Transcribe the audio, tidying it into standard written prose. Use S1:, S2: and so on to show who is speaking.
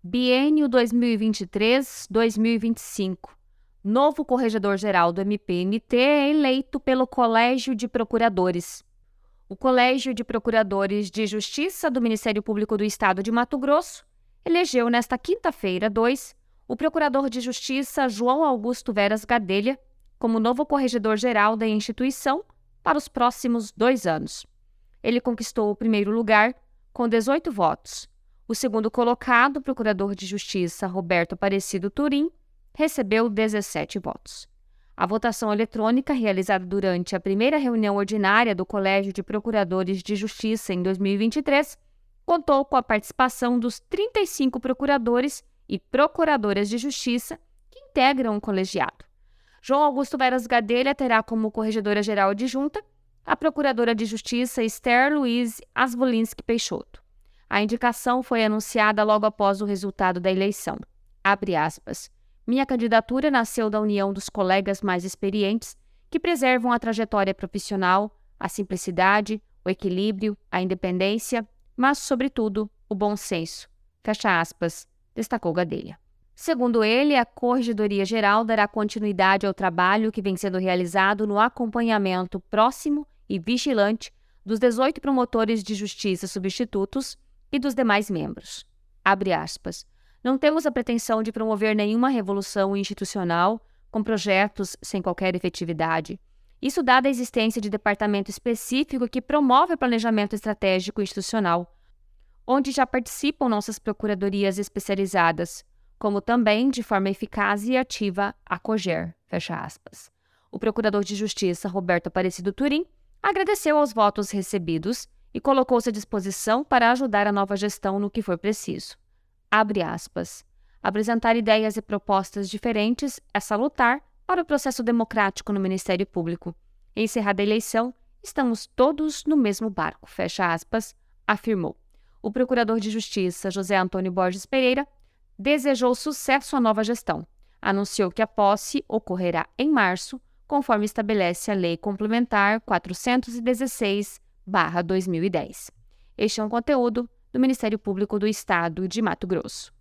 S1: Biênio 2023-2025. Novo corregedor-geral do MPMT é eleito pelo Colégio de Procuradores. O Colégio de Procuradores de Justiça do Ministério Público do Estado de Mato Grosso elegeu nesta quinta-feira, 2, o Procurador de Justiça João Augusto Veras Gadelha como novo corregedor-geral da instituição para os próximos 2 anos. Ele conquistou o primeiro lugar com 18 votos. O segundo colocado, o Procurador de Justiça Roberto Aparecido Turim, recebeu 17 votos. A votação eletrônica, realizada durante a primeira reunião ordinária do Colégio de Procuradores de Justiça em 2023, contou com a participação dos 35 procuradores e procuradoras de justiça que integram o colegiado. João Augusto Veras Gadelha terá como corregedora-geral adjunta a procuradora de justiça Esther Luiz Asvolinski Peixoto. A indicação foi anunciada logo após o resultado da eleição. Abre aspas. Minha candidatura nasceu da união dos colegas mais experientes que preservam a trajetória profissional, a simplicidade, o equilíbrio, a independência, mas, sobretudo, o bom senso. Fecha aspas, destacou Gadelha. Segundo ele, a Corregedoria Geral dará continuidade ao trabalho que vem sendo realizado no acompanhamento próximo e vigilante dos 18 promotores de justiça substitutos e dos demais membros. Abre aspas. Não temos a pretensão de promover nenhuma revolução institucional com projetos sem qualquer efetividade. Isso dada a existência de departamento específico que promove o planejamento estratégico institucional, onde já participam nossas procuradorias especializadas, como também, de forma eficaz e ativa, a COGER, fecha aspas. O Procurador de Justiça, Roberto Aparecido Turim, agradeceu aos votos recebidos e colocou-se à disposição para ajudar a nova gestão no que for preciso. Abre aspas. Apresentar ideias e propostas diferentes é salutar para o processo democrático no Ministério Público. Encerrada a eleição, estamos todos no mesmo barco, fecha aspas, afirmou. O Procurador de Justiça, José Antônio Borges Pereira, desejou sucesso à nova gestão. Anunciou que a posse ocorrerá em março, conforme estabelece a Lei Complementar 416/2010. Este é um conteúdo do Ministério Público do Estado de Mato Grosso.